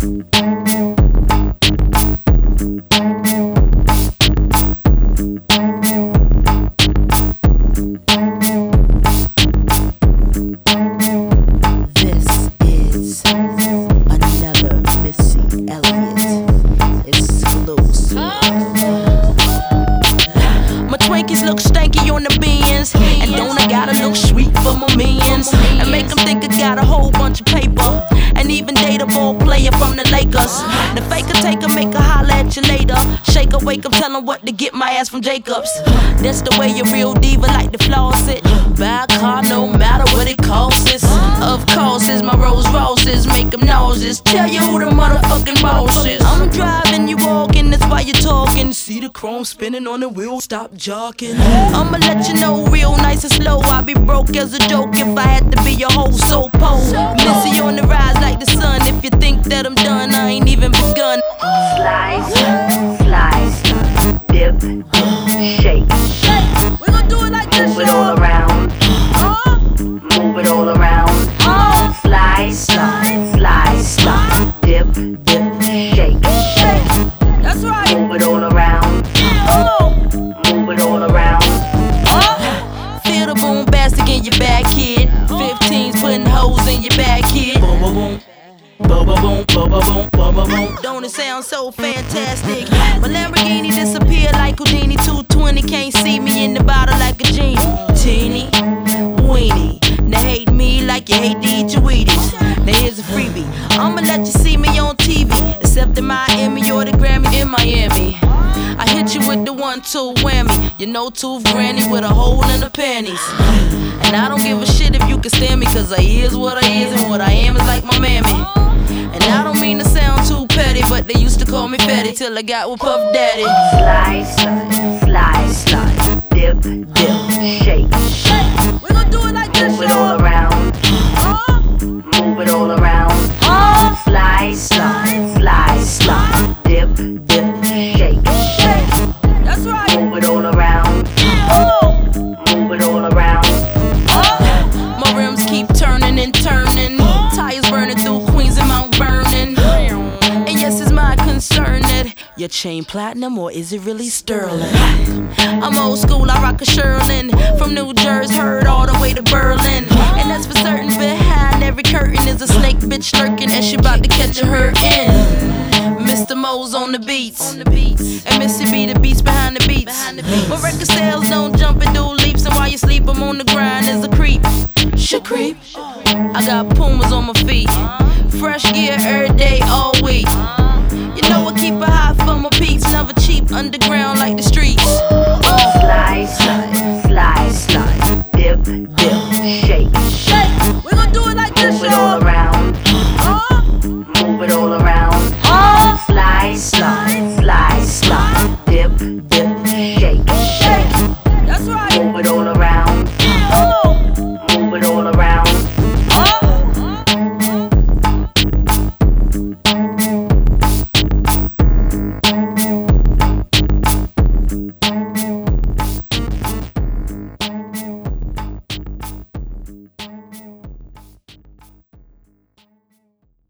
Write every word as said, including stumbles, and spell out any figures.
Wake up, tell 'em what to get my ass from Jacobs. That's the way a real diva like to floss it. Buy a car no matter what it costs. Of course, it's my Rolls Royces, make 'em nauseous. Tell you who the motherfucking boss is. I'm driving, you walking, that's why you talking. See the chrome spinning on the wheel, stop jogging. I'ma let you know real nice and slow. I'll be broke as a joke if I had to be your whole soul pole. Missy on the rise like the sun. If you think that I'm done, I ain't even begun. Slide, slide, dip, shake. We gon' do it like this, move it all around. uh, Move it all around. uh, Slide, slide, slide, slide, dip, dip, shake. That's right. Move it all around. Oh. Move it all around. Uh, feel the boom bastic in your back, kid. fifteens putting holes in your back, kid. Boom, boom, boom. Boom, boom, boom, boom, boom, boom, boom, boom. Don't it sound so fantastic? My Lamborghini disappeared like Houdini. two twenty can't see me in the bottle like a genie. Teeny, weenie. Now hate me like you hate to eat your Wheaties. Now here's a freebie. I'ma let you see me on T V, except in Miami or the Grammy in Miami. I hit you with the one-two whammy. You know, tooth granny with a hole in the panties. And I don't give a shit if you can stand me, cause I is what I is and what I am is like my mammy. And I don't mean to sound too petty, but they used to call me fatty till I got with Puff Daddy. Slide, slide, slide, slide, dip, dip, shake. We gon' do it like this, move it all around. Uh, move it all around. uh, slide, slide, slide, slide, dip, dip, shake. That's right. Move it all around. Oh. Move it all around. Uh, my rims keep turning and turning. Tires burning through Queens and Mount Vernon. And yes, it's my concern that your chain platinum or is it really sterling? I'm old school, I rock a Sherlin. From New Jersey, heard all the way to Berlin. And that's for certain, behind every curtain is a snake bitch lurking, and she about to catch a hurt in. Mister Mo's on the beats, and Missy B the beats behind the beats. My record sales don't jump and do leaps, and while you sleep, I'm on the grind as a creep. Should creep. I got Pumas on my feet, fresh gear every day, all week. You know I keep it hot for my peeps, never cheap, underground like the streets.